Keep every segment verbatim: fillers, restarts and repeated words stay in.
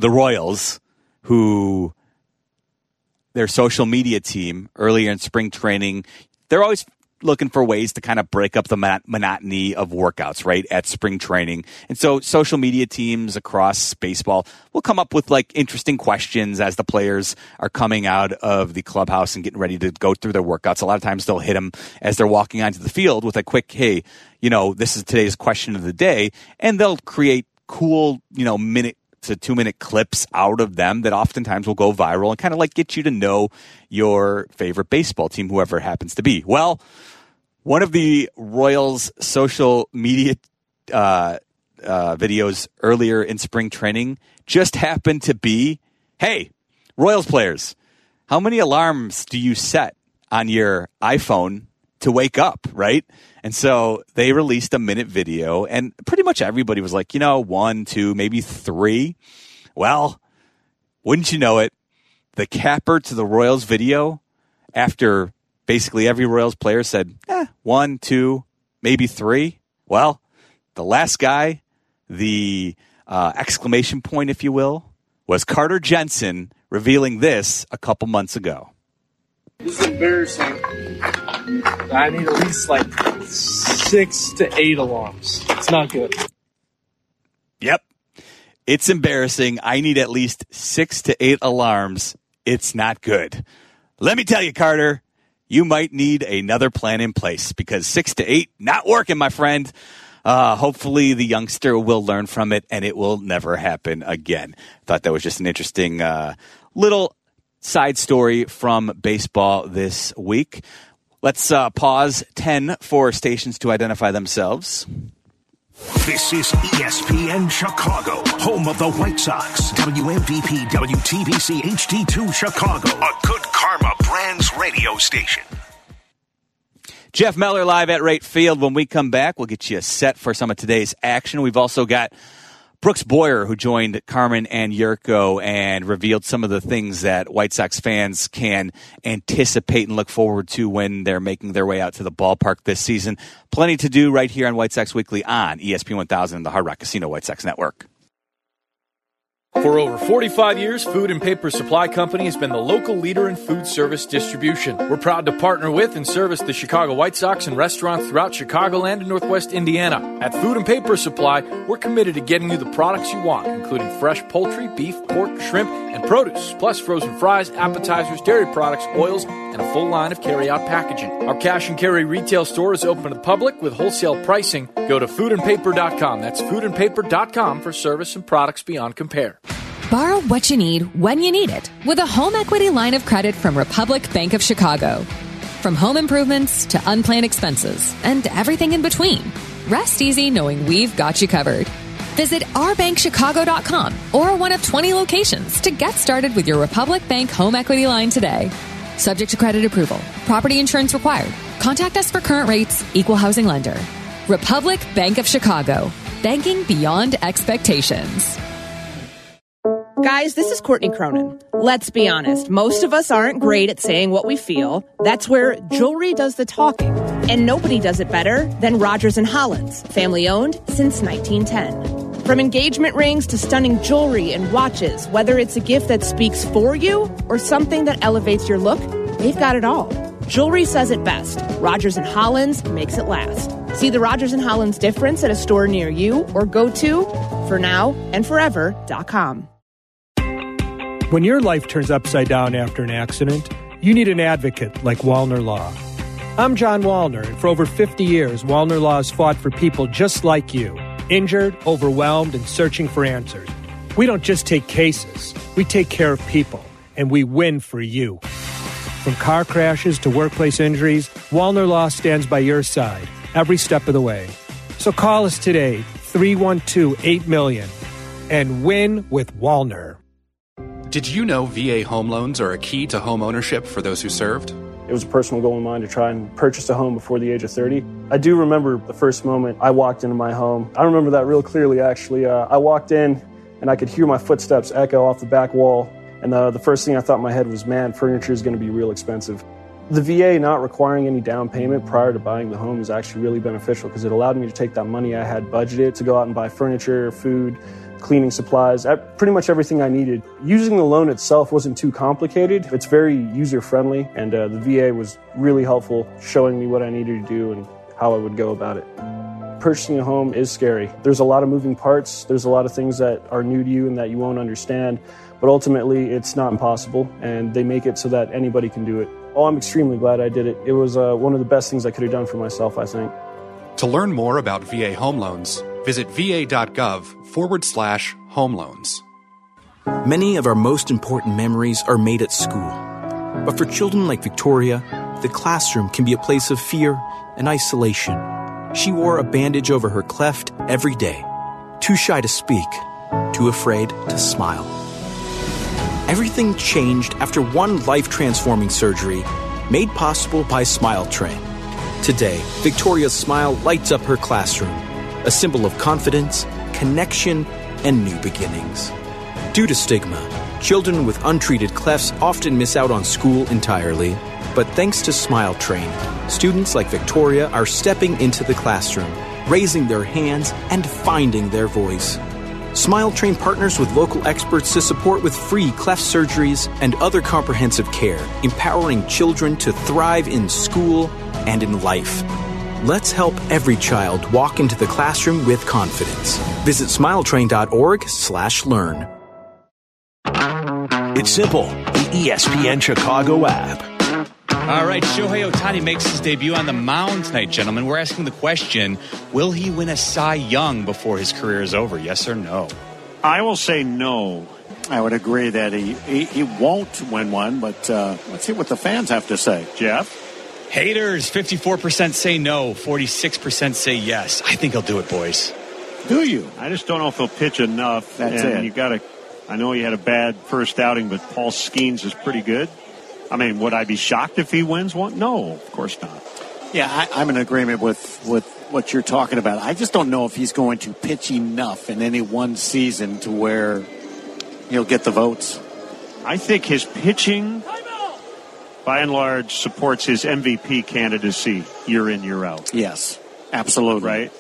the Royals, who their social media team earlier in spring training, they're always looking for ways to kind of break up the monotony of workouts, right, at spring training. And so social media teams across baseball will come up with like interesting questions as the players are coming out of the clubhouse and getting ready to go through their workouts. A lot of times they'll hit them as they're walking onto the field with a quick, hey, you know, this is today's question of the day. And they'll create cool, you know, minute to two minute clips out of them that oftentimes will go viral and kind of like get you to know your favorite baseball team, whoever it happens to be. Well, one of the Royals social media uh, uh, videos earlier in spring training just happened to be, hey, Royals players, how many alarms do you set on your iPhone to wake up, right? And so they released a minute video, and pretty much everybody was like, you know, one, two, maybe three. Well, wouldn't you know it, the capper to the Royals video, after basically every Royals player said, eh, one, two, maybe three. Well, the last guy, the uh, exclamation point, if you will, was Carter Jensen revealing this a couple months ago. This is embarrassing. I need at least like six to eight alarms. It's not good. Yep. It's embarrassing. I need at least six to eight alarms. It's not good. Let me tell you, Carter, you might need another plan in place because six to eight, not working, my friend. Uh, hopefully the youngster will learn from it and it will never happen again. Thought that was just an interesting uh, little side story from baseball this week. Let's uh, pause ten for stations to identify themselves. This is E S P N Chicago, home of the White Sox. W M V P W T B C H D two Chicago, a Good Karma Brands radio station. Jeff Meller live at Right Field. When we come back, we'll get you set for some of today's action. We've also got Brooks Boyer, who joined Carmen and Yurko and revealed some of the things that White Sox fans can anticipate and look forward to when they're making their way out to the ballpark this season. Plenty to do right here on White Sox Weekly on E S P N one thousand and the Hard Rock Casino White Sox Network. For over forty-five years, Food and Paper Supply Company has been the local leader in food service distribution. We're proud to partner with and service the Chicago White Sox and restaurants throughout Chicagoland and Northwest Indiana. At Food and Paper Supply, we're committed to getting you the products you want, including fresh poultry, beef, pork, shrimp, and produce, plus frozen fries, appetizers, dairy products, oils, and a full line of carry-out packaging. Our cash and carry retail store is open to the public with wholesale pricing. Go to food and paper dot com. That's food and paper dot com for service and products beyond compare. Borrow what you need when you need it with a home equity line of credit from Republic Bank of Chicago. From home improvements to unplanned expenses and everything in between, rest easy knowing we've got you covered. Visit our bank chicago dot com or one of twenty locations to get started with your Republic Bank home equity line today. Subject to credit approval. Property insurance required. Contact us for current rates. Equal housing lender. Republic Bank of Chicago. Banking beyond expectations. Guys, this is Courtney Cronin. Let's be honest. Most of us aren't great at saying what we feel. That's where jewelry does the talking. And nobody does it better than Rogers and Hollins, family owned since nineteen ten. From engagement rings to stunning jewelry and watches, whether it's a gift that speaks for you or something that elevates your look, they've got it all. Jewelry says it best. Rogers and Hollins makes it last. See the Rogers and Hollins difference at a store near you or go to for now and forever dot com. When your life turns upside down after an accident, you need an advocate like Wallner Law. I'm John Wallner, and for over fifty years, Wallner Law has fought for people just like you, injured, overwhelmed, and searching for answers. We don't just take cases, we take care of people, and we win for you. From car crashes to workplace injuries, Wallner Law stands by your side every step of the way. So call us today, three one two, eight million, and win with Wallner. Did you know V A home loans are a key to home ownership for those who served? It was a personal goal of mine to try and purchase a home before the age of thirty. I do remember the first moment I walked into my home. I remember that real clearly, actually. Uh, I walked in, and I could hear my footsteps echo off the back wall. And the, the first thing I thought in my head was, man, furniture is going to be real expensive. The V A not requiring any down payment prior to buying the home is actually really beneficial because it allowed me to take that money I had budgeted to go out and buy furniture, food, cleaning supplies, pretty much everything I needed. Using the loan itself wasn't too complicated. It's very user-friendly, and uh, the V A was really helpful, showing me what I needed to do and how I would go about it. Purchasing a home is scary. There's a lot of moving parts. There's a lot of things that are new to you and that you won't understand. But ultimately, it's not impossible, and they make it so that anybody can do it. Oh, I'm extremely glad I did it. It was uh, one of the best things I could have done for myself, I think. To learn more about V A home loans, visit va.gov forward slash home loans. Many of our most important memories are made at school. But for children like Victoria, the classroom can be a place of fear and isolation. She wore a bandage over her cleft every day, too shy to speak, too afraid to smile. Everything changed after one life-transforming surgery made possible by Smile Train. Today, Victoria's smile lights up her classroom, a symbol of confidence, connection, and new beginnings. Due to stigma, children with untreated clefts often miss out on school entirely. But thanks to Smile Train, students like Victoria are stepping into the classroom, raising their hands, and finding their voice. Smile Train partners with local experts to support with free cleft surgeries and other comprehensive care, empowering children to thrive in school and in life. Let's help every child walk into the classroom with confidence. Visit smiletrain.org slash learn. It's simple. The E S P N Chicago app. All right, Shohei Ohtani makes his debut on the mound tonight, gentlemen. We're asking the question, will he win a Cy Young before his career is over, yes or no? I will say no. I would agree that he, he, he won't win one, but uh, let's see what the fans have to say. Jeff? Haters, fifty-four percent say no, forty-six percent say yes. I think he'll do it, boys. Do you? I just don't know if he'll pitch enough. That's and it. You got to. I know he had a bad first outing, but Paul Skeens is pretty good. I mean, would I be shocked if he wins one? No, of course not. Yeah, I, I'm in agreement with, with what you're talking about. I just don't know if he's going to pitch enough in any one season to where he'll get the votes. I think his pitching, by and large, supports his M V P candidacy year in, year out. Yes, absolutely. Right?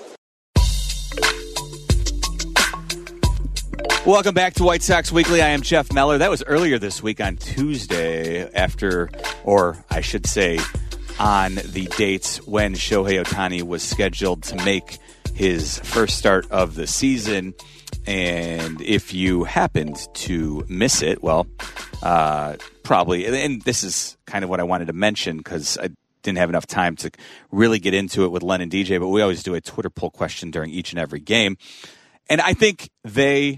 Welcome back to White Sox Weekly. I am Jeff Meller. That was earlier this week on Tuesday after, or I should say, on the dates when Shohei Ohtani was scheduled to make his first start of the season. And if you happened to miss it, well, uh, probably, and this is kind of what I wanted to mention because I didn't have enough time to really get into it with Len and D J, but we always do a Twitter poll question during each and every game. And I think they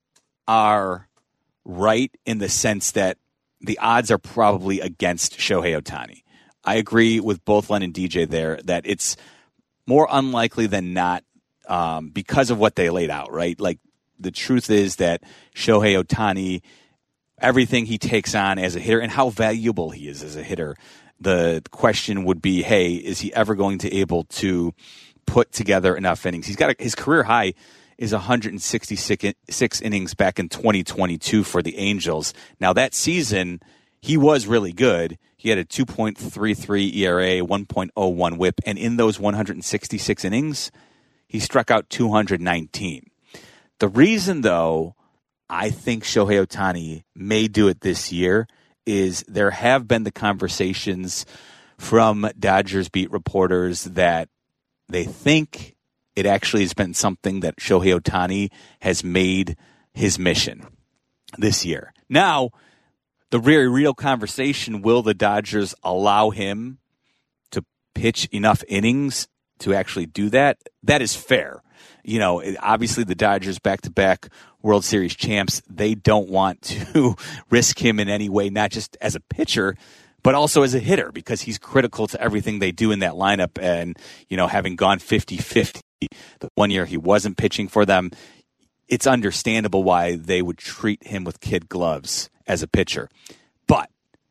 are right in the sense that the odds are probably against Shohei Ohtani. I agree with both Len and D J there that it's more unlikely than not um, because of what they laid out, right? Like the truth is that Shohei Ohtani, everything he takes on as a hitter and how valuable he is as a hitter, the question would be, hey, is he ever going to be able to put together enough innings? He's got a, his career high is one hundred sixty-six innings back in twenty twenty-two for the Angels. Now, that season, he was really good. He had a two point three three E R A, one point oh one whip, and in those one hundred sixty-six innings, he struck out two hundred nineteen. The reason, though, I think Shohei Ohtani may do it this year is there have been the conversations from Dodgers beat reporters that they think it actually has been something that Shohei Ohtani has made his mission this year. Now, the very real conversation, will the Dodgers allow him to pitch enough innings to actually do that? That is fair. You know, obviously the Dodgers back-to-back World Series champs, they don't want to risk him in any way, not just as a pitcher, but also as a hitter, because he's critical to everything they do in that lineup. And, you know, having gone fifty-fifty the one year he wasn't pitching for them, it's understandable why they would treat him with kid gloves as a pitcher. But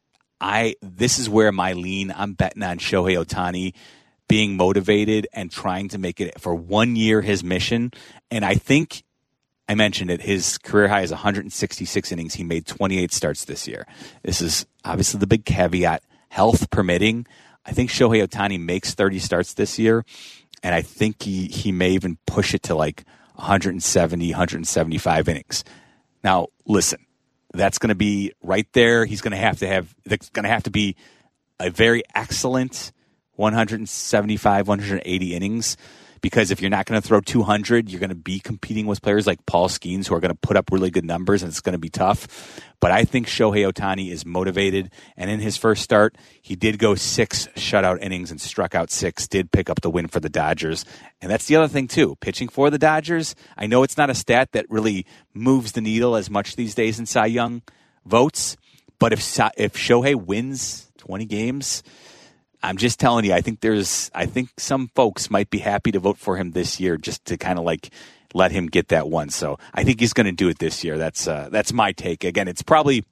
I, this is where my lean, I'm betting on Shohei Ohtani being motivated and trying to make it for one year his mission. And I think I mentioned it, his career high is one hundred sixty-six innings. He made twenty-eight starts this year. This is obviously the big caveat, health permitting. I think Shohei Ohtani makes thirty starts this year, and I think he, he may even push it to like one seventy, one seventy-five innings. Now, listen, that's going to be right there. He's going to have to have, that's going to have to be a very excellent one seventy-five, one eighty innings, because if you're not going to throw two hundred, you're going to be competing with players like Paul Skeens who are going to put up really good numbers, and it's going to be tough. But I think Shohei Ohtani is motivated, and in his first start, he did go six shutout innings and struck out six, did pick up the win for the Dodgers. And that's the other thing, too. Pitching for the Dodgers, I know it's not a stat that really moves the needle as much these days in Cy Young votes, but if if Shohei wins twenty games, I'm just telling you, I think there's, I think some folks might be happy to vote for him this year just to kind of like let him get that one. So I think he's going to do it this year. That's uh, that's my take. Again, it's probably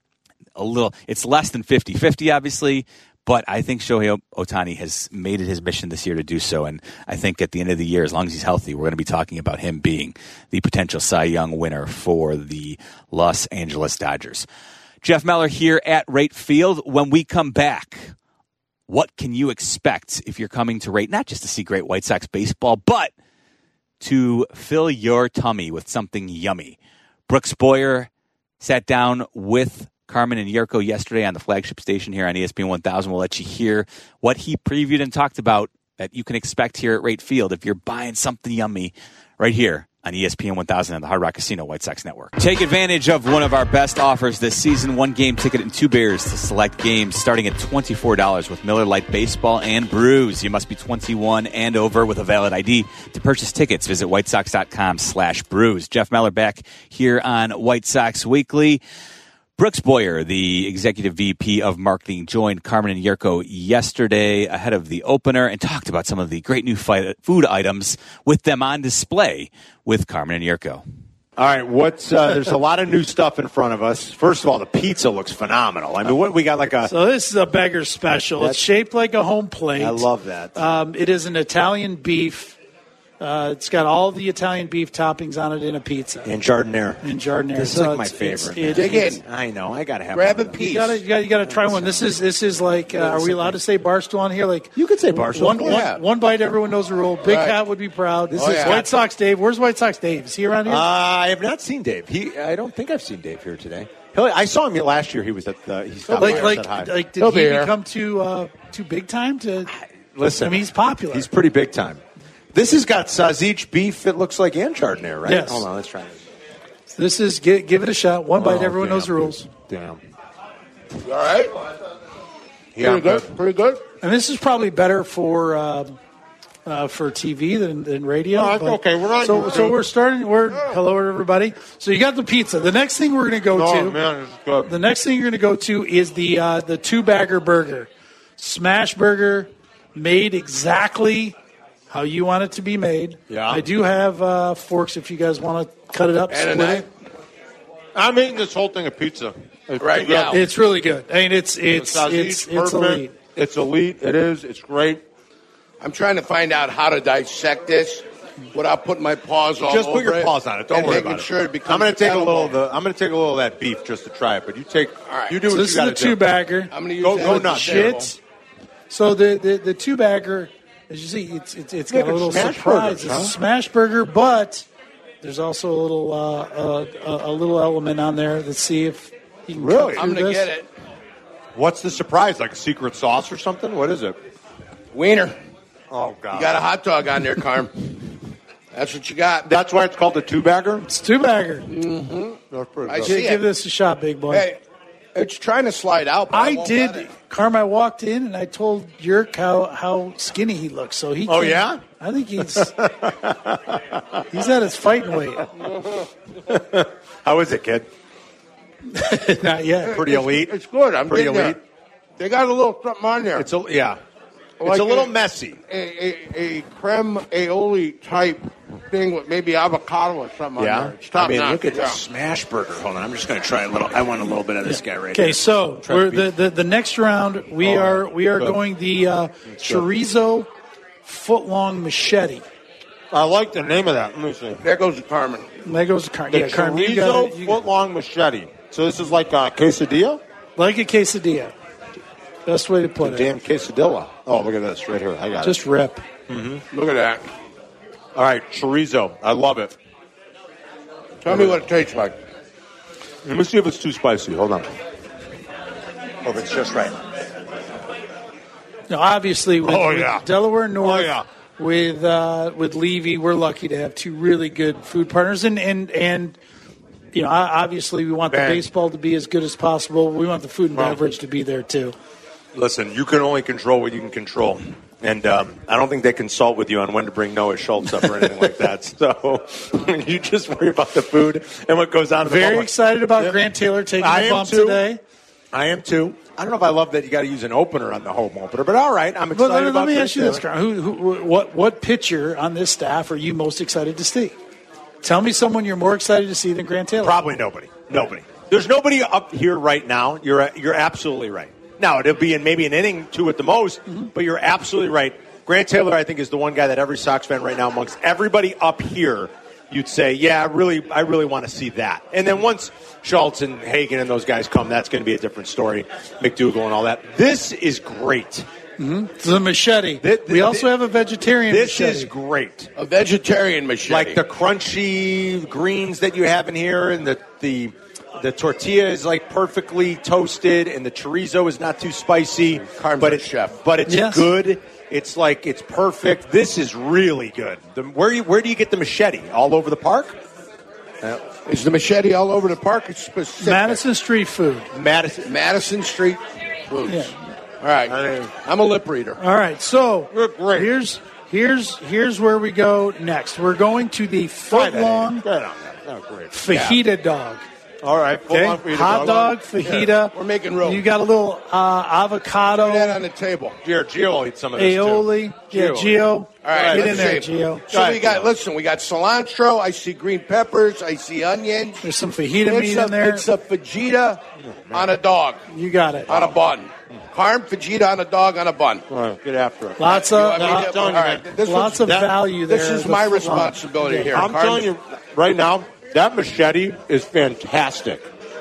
a little, it's less than fifty-fifty, obviously, but I think Shohei Ohtani has made it his mission this year to do so. And I think at the end of the year, as long as he's healthy, we're going to be talking about him being the potential Cy Young winner for the Los Angeles Dodgers. Jeff Meller here at Rate Field. When we come back, what can you expect if you're coming to Rate, not just to see great White Sox baseball, but to fill your tummy with something yummy? Brooks Boyer sat down with Carmen and Yurko yesterday on the flagship station here on E S P N one thousand. We'll let you hear what he previewed and talked about that you can expect here at Rate Field if you're buying something yummy right here on E S P N one thousand and the Hard Rock Casino White Sox Network. Take advantage of one of our best offers this season. One game ticket and two beers to select games starting at twenty-four dollars with Miller Lite Baseball and Brews. You must be twenty-one and over with a valid I D to purchase tickets. Visit whitesox.com slash brews. Jeff Meller back here on White Sox Weekly. Brooks Boyer, the executive V P of marketing, joined Carmen and Yurko yesterday ahead of the opener and talked about some of the great new fight, food items with them on display with Carmen and Yurko. All right, what's uh, there's a lot of new stuff in front of us. First of all, the pizza looks phenomenal. I mean, what we got like a so this is a beggar special. It's shaped like a home plate. I love that. Um, it is an Italian beef. Uh, it's got all the Italian beef toppings on it in a pizza. And jardinere. And jardinere. This is so like my it's, favorite. It's, Dig it's, in. I know. I got to have Grab one. a piece. You gotta, you gotta, you gotta try one. This is this is like, uh, are we allowed to say Barstool on here? Like you could say Barstool. One, yeah. one, one bite, everyone knows the rule. Big Right. Cat would be proud. This Oh, is yeah. White Sox Dave. Where's White Sox Dave? Is he around here? Uh, I have not seen Dave. He. I don't think I've seen Dave here today. He'll, I saw him last year. He was at the. He stopped like, by like, and said hi. like, did He'll he be here. become too uh, too big time to? Listen, I mean, he's popular. He's pretty big time. This has got sausage, beef, it looks like, and chardonnay, right? Yes. Hold on, let's try this. This is give, give it a shot. One bite, Oh, everyone damn. knows the rules. Damn. All right. Yeah, Pretty good. Pretty good. And this is probably better for um, uh, for T V than, than radio. No, that's but- okay. We're on So, YouTube. so we're starting. We're hello everybody. So you got the pizza. The next thing we're going to go Oh, to. man, it's good. The next thing you're going to go to is the uh, the two bagger burger, smash burger, made exactly how you want it to be made. Yeah. I do have uh, forks if you guys want to cut it up. And a split knife. it. I'm eating this whole thing of pizza. It's Right good. now. It's really good. I mean, it's The it's sausage, it's it's perfect. elite. It's elite. It is. It's great. I'm trying to find out how to dissect this without putting my paws all Just over put your it paws on it. Don't and worry making about it. sure it becomes I'm going to take a edible. little. Of the, I'm going to take a little of that beef just to try it. But you take. All right. You do So what this you is got the to do. two bagger. I'm going to use Go- that go with nuts, Shit. So the, the, the two bagger, as you see, it's it's, it's got Like a a little smash surprise. burger, huh? It's a smash burger, but there's also a little uh, uh, a, a little element on there. Let's see if you can Really? cut I'm through going to this. get it. What's the surprise? Like a secret sauce or something? What is it? Wiener. Oh God! You got a hot dog on there, Carm. That's what you got. That's why it's called the two bagger. It's two bagger. Mm-hmm. That's pretty I good. see Give, it. give this a shot, big boy. Hey, it's trying to slide out, but I, I won't let did. it. Carm, I walked in and I told Yerk how, how skinny he looks. So he. Oh, can- yeah? I think he's he's at his fighting weight. How is it, kid? Not yet. Pretty elite. It's good. I'm Pretty getting there. elite. They got a little something on there. It's a yeah. It's Like a little a- messy. a, a, a creme aioli type thing with maybe avocado or something Yeah. on there. It's top I mean, notch. look at yeah. the smash burger. Hold on, I'm just going to try a little. I want a little bit of this guy right Okay, here. so Try we're, to the, the the next round we Oh, are we are good. going the uh, chorizo foot long machete. I like the name of that. Let me see. There goes the Carmen. That goes to Car- The yeah, Carm, you chorizo got it. You- foot long machete. So this is like a quesadilla. like a quesadilla. Best way to put it. Damn quesadilla. Oh, look at this right here. I got Just rip. it. Mm-hmm. Look at that. All right, chorizo. I love it. Tell me what it tastes like. Let me see if it's too spicy. Hold on. Oh, if it's just right. Now, obviously, with, Oh, with yeah. Delaware North, Oh, yeah. with uh, with Levy, we're lucky to have two really good food partners, and and, and you know, obviously, we want Man. the baseball to be as good as possible. We want the food and Well. beverage to be there too. Listen, you can only control what you can control. And um, I don't think they consult with you on when to bring Noah Schultz up or anything like that. So you just worry about the food and what goes on. in the Very ballpark. excited about Yeah. Grant Taylor taking I the am bump too. today. I am too. I don't know if I love that you got to use an opener on the home opener, but all right, I'm But excited let, about let me Grant ask you this, Taylor. Grant. Who, who, what, what pitcher on this staff are you most excited to see? Tell me someone you're more excited to see than Grant Taylor. Probably nobody. Nobody. There's nobody up here right now. You're you're absolutely right. Now, it'll be in maybe an inning, two at the most, Mm-hmm. but you're absolutely right. Grant Taylor, I think, is the one guy that every Sox fan right now, amongst everybody up here, you'd say, yeah, I really, I really want to see that. And then once Schultz and Hagen and those guys come, that's going to be a different story. McDougal and all that. This is great. Mm-hmm. The machete. Th- th- we also th- have a vegetarian This machete. is great. A vegetarian machete. Like the crunchy greens that you have in here, and the the the tortilla is like perfectly toasted, and the chorizo is not too spicy. Carm's but our it's chef. but it's Yes. good. It's like it's perfect. This is really good. The, where you where do you get the machete? All over the park? Is the machete all over the park? It's specific. Madison Street Food. Madison. Madison Street Foods. Yeah. All right. I'm a lip reader. All right, so Look great. here's here's here's where we go next. We're going to the Try foot that. long Get on that. Oh, great. fajita dog. All right. full Okay, on fajita hot dog, Yeah. fajita. We're making room. You got a little uh, avocado, Put that on the table. Here, Gio will eat some of this aioli. too. Yeah, Gio. All right, Get let's in there, see. Gio. So we got, listen, we got cilantro. I see green peppers. I see onions. There's some fajita It's meat a, in there. It's a fajita on a dog, You got it. on a bun. Carm, fajita on a dog on a bun. All right, get after it. Lots You of want me to- lot- all right, this lots was- of that- value there. This is The my foot long. responsibility here. I'm Carm. telling you right now, that machete is fantastic.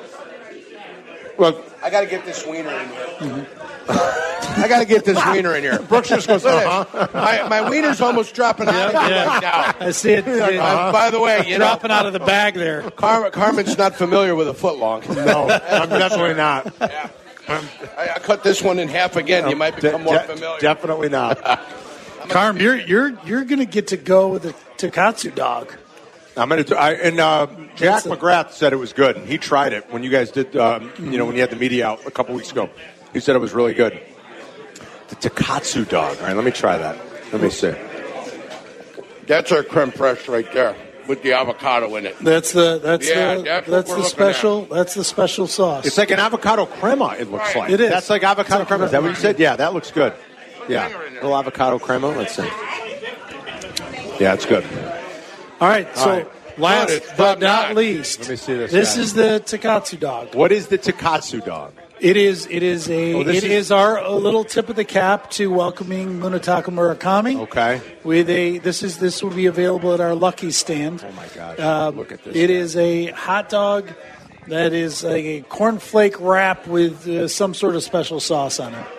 Look, I got to get this wiener in here. I got to get this wiener in here. Brooks just goes, Look at uh-huh. this. My, my wiener's almost dropping out of me yeah. right now. I see it. it- Uh, by the way, you know, dropping out of the bag there. Car- Carmen's not familiar with a footlong. No, I'm definitely not. I, I cut this one in half again. You might become more De- familiar. Definitely not. Carm, you're you're you're gonna get to go with the Takatsu dog. I'm gonna. Do, I, and uh, Jack That's a- McGrath said it was good. He tried it when you guys did. Um, you know, when you had the media out a couple weeks ago, he said it was really good. The Takatsu dog. All right, let me try that. Let me see. That's our creme fraiche right there with the avocado in it. That's the that's Yeah, the that's what that's we're the looking special that's the special sauce. It's like an avocado crema. It looks like It is. That's like avocado It's like crema. Is that what you that. said? Yeah, that looks good. Yeah, little avocado crema. Let's see. Yeah, it's good. All right, so All right. last Good, it's but top not notch. least, Let me see this This guy. is the Takatsu dog. What is the Takatsu dog? It is it is a Oh, this it is- is our a little tip of the cap to welcoming Munetaka Murakami. Okay. With a this is this will be available at our Lucky stand. Oh my gosh! Um, Look at this. It guy. is a hot dog that is like a cornflake wrap with uh, some sort of special sauce on it.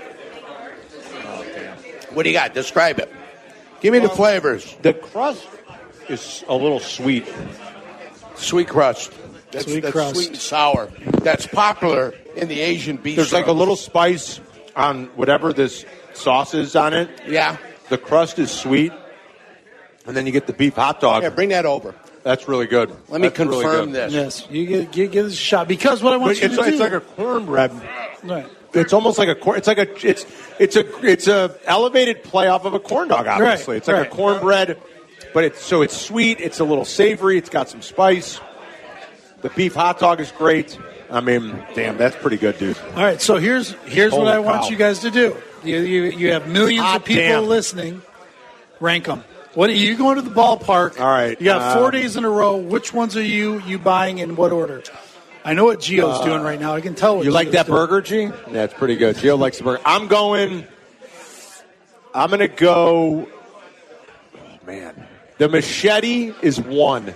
What do you got? Describe it. Give me the flavors. The crust is a little sweet. Sweet crust. That's, Sweet that's crust. sweet and sour. That's popular in the Asian bistro. There's like a little spice on whatever this sauce is on it. Yeah. The crust is sweet, and then you get the beef hot dog. Yeah, bring that over. That's really good. Let me That's really confirm good. this. Yes, you get you give this a shot because what I want But you it's, to it's do. like a cornbread. Right. It's almost like a corn. It's like a it's it's a it's a elevated play off of a corn dog. Obviously, Right, it's like right. a cornbread, but it's so it's sweet. It's a little savory. It's got some spice. The beef hot dog is great. I mean, damn, that's pretty good, dude. All right, so here's here's Holy what I want cow. you guys to do. You you, you have millions Hot of people damn. listening. Rank them. What are you going to the ballpark? All right, You got four um, days in a row. Which ones are you you buying in what order? I know what Gio's Uh, doing right now. I can tell what You like Gio's that doing. burger, G? Yeah, it's pretty good. Gio likes the burger. I'm going. I'm going to go. Oh, man, the machete is one.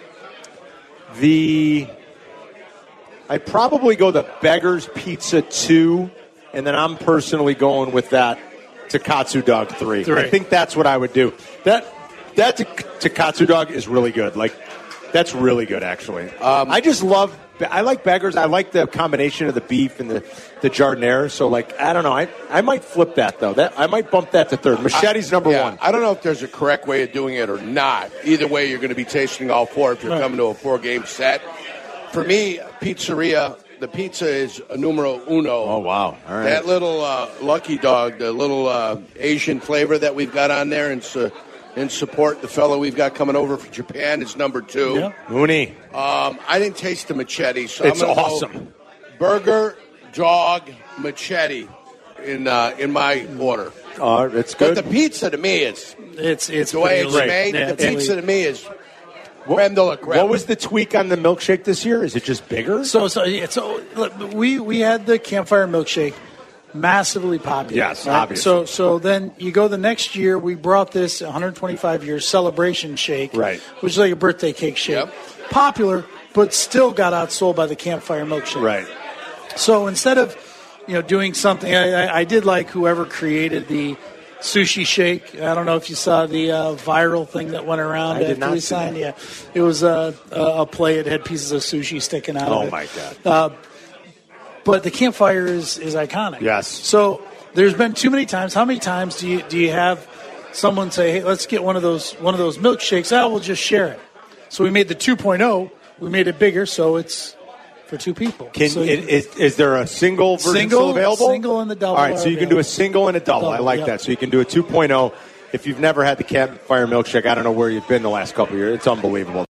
The. I'd probably go the Beggar's Pizza two, and then I'm personally going with that Takatsu dog three. Three. I think that's what I would do. That that Tak- Takatsu dog is really good. Like That's really good, actually. Um, I just love. I like Beggars. I like the combination of the beef and the, the jardinere. So, like, I don't know. I I might flip that though. That I might bump that to third. Machete's number yeah, one. I don't know if there's a correct way of doing it or not. Either way, you're going to be tasting all four if you're coming to a four-game set. For me, pizzeria. The pizza is numero uno. Oh, wow. All right. That little uh, Lucky Dog, the little uh, Asian flavor that we've got on there, and su- and support the fellow we've got coming over from Japan is number two. Yeah. Mooney. Um, I didn't taste the machete, so it's I'm gonna awesome. Go burger, dog, machete in uh, in my order. Uh, it's good. But the pizza to me is it's it's the way it's great. made. Yeah, the it's pizza really- to me is. Creme de la creme. What was the tweak on the milkshake this year? Is it just bigger? So, so, yeah, so look, we we had the campfire milkshake, massively popular. Yes, right? obviously. So, so then you go the next year. We brought this one hundred twenty-five year celebration shake, Right. which is like a birthday cake shake, popular, but still got outsold by the campfire milkshake. Right. So instead of you know doing something, I, I, I did like whoever created the sushi shake. I don't know if you saw the uh, viral thing that went around I did after not we see signed. that. Yeah, it was a, a, a play. It had pieces of sushi sticking out. Oh, of it. my God. Uh, but the campfire is, is iconic. Yes. So there's been too many times. How many times do you do you have someone say, "Hey, let's get one of those one of those milkshakes"? Oh, we'll just share it. So we made the two point oh. We made it bigger, so it's for two people. Can, so it, is, is there a single version Single- still available? single and the double All right, so are you can do a available. single and a double. I Double, like yep. that. So you can do a two point oh. If you've never had the campfire milkshake, I don't know where you've been the last couple of years. It's unbelievable.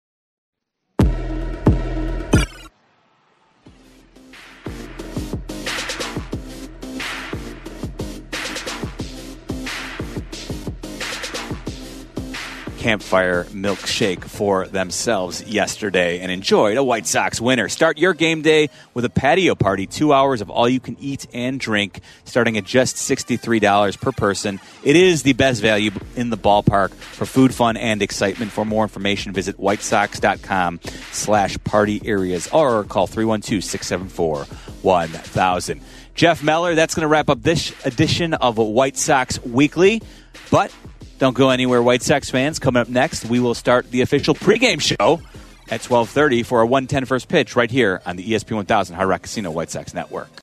Campfire milkshake for themselves yesterday and enjoyed a White Sox winner. Start your game day with a patio party, two hours of all you can eat and drink, starting at just sixty-three dollars per person. It is the best value in the ballpark for food, fun, and excitement. For more information, visit whitesox.com slash party areas or call three one two, six seven four, one thousand. Jeff Meller, that's going to wrap up this edition of White Sox Weekly, but don't go anywhere, White Sox fans. Coming up next, we will start the official pregame show at twelve thirty for a one ten first pitch right here on the E S P one thousand Hard Rock Casino White Sox Network.